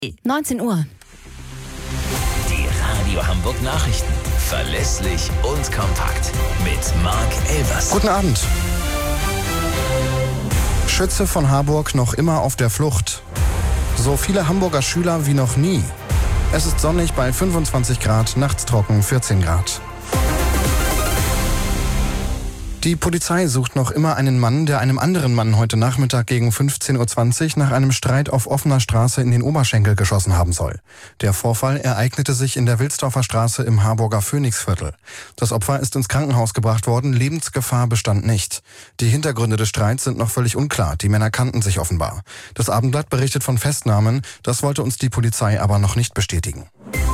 19 Uhr. Die Radio Hamburg Nachrichten. Verlässlich und kompakt. Mit Marc Elvers. Guten Abend. Schütze von Harburg noch immer auf der Flucht. So viele Hamburger Schüler wie noch nie. Es ist sonnig bei 25 Grad, nachts trocken 14 Grad. Die Polizei sucht noch immer einen Mann, der einem anderen Mann heute Nachmittag gegen 15.20 Uhr nach einem Streit auf offener Straße in den Oberschenkel geschossen haben soll. Der Vorfall ereignete sich in der Wilsdorfer Straße im Harburger Phoenixviertel. Das Opfer ist ins Krankenhaus gebracht worden, Lebensgefahr bestand nicht. Die Hintergründe des Streits sind noch völlig unklar, die Männer kannten sich offenbar. Das Abendblatt berichtet von Festnahmen, das wollte uns die Polizei aber noch nicht bestätigen.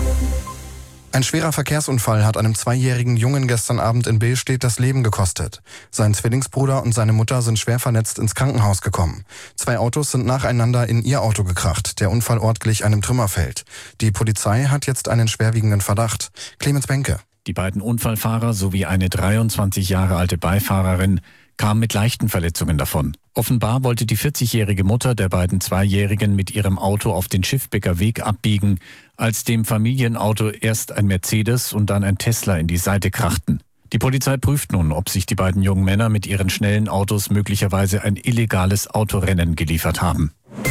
Ein schwerer Verkehrsunfall hat einem 2-jährigen Jungen gestern Abend in Billstedt das Leben gekostet. Sein Zwillingsbruder und seine Mutter sind schwer verletzt ins Krankenhaus gekommen. 2 Autos sind nacheinander in ihr Auto gekracht. Der Unfallort glich einem Trümmerfeld. Die Polizei hat jetzt einen schwerwiegenden Verdacht. Clemens Benke. Die beiden Unfallfahrer sowie eine 23 Jahre alte Beifahrerin kamen mit leichten Verletzungen davon. Offenbar wollte die 40-jährige Mutter der beiden 2-Jährigen mit ihrem Auto auf den Schiffbecker Weg abbiegen, als dem Familienauto erst ein Mercedes und dann ein Tesla in die Seite krachten. Die Polizei prüft nun, ob sich die beiden jungen Männer mit ihren schnellen Autos möglicherweise ein illegales Autorennen geliefert haben.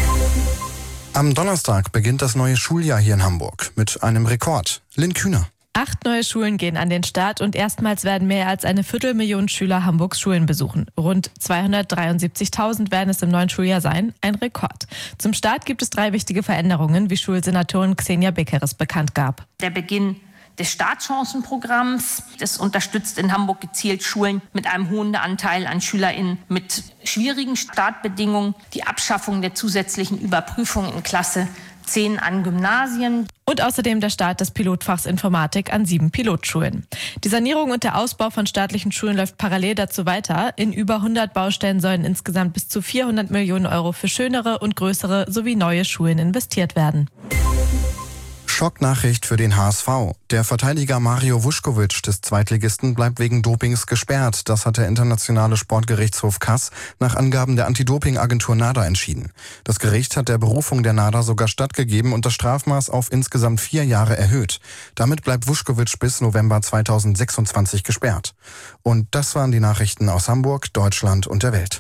Am Donnerstag beginnt das neue Schuljahr hier in Hamburg mit einem Rekord. Lynn Kühner. 8 neue Schulen gehen an den Start und erstmals werden mehr als 250.000 Schüler Hamburgs Schulen besuchen. Rund 273.000 werden es im neuen Schuljahr sein, ein Rekord. Zum Start gibt es 3 wichtige Veränderungen, wie Schulsenatorin Xenia Beckeres bekannt gab. Der Beginn des Startchancenprogramms. Das unterstützt in Hamburg gezielt Schulen mit einem hohen Anteil an SchülerInnen mit schwierigen Startbedingungen. Die Abschaffung der zusätzlichen Überprüfung in Klasse 10 an Gymnasien. Und außerdem der Start des Pilotfachs Informatik an 7 Pilotschulen. Die Sanierung und der Ausbau von staatlichen Schulen läuft parallel dazu weiter. In über 100 Baustellen sollen insgesamt bis zu 400 Millionen Euro für schönere und größere sowie neue Schulen investiert werden. Schocknachricht für den HSV. Der Verteidiger Mario Vuskovic des Zweitligisten bleibt wegen Dopings gesperrt. Das hat der Internationale Sportgerichtshof Kass nach Angaben der Anti-Doping-Agentur NADA entschieden. Das Gericht hat der Berufung der NADA sogar stattgegeben und das Strafmaß auf insgesamt 4 Jahre erhöht. Damit bleibt Vuskovic bis November 2026 gesperrt. Und das waren die Nachrichten aus Hamburg, Deutschland und der Welt.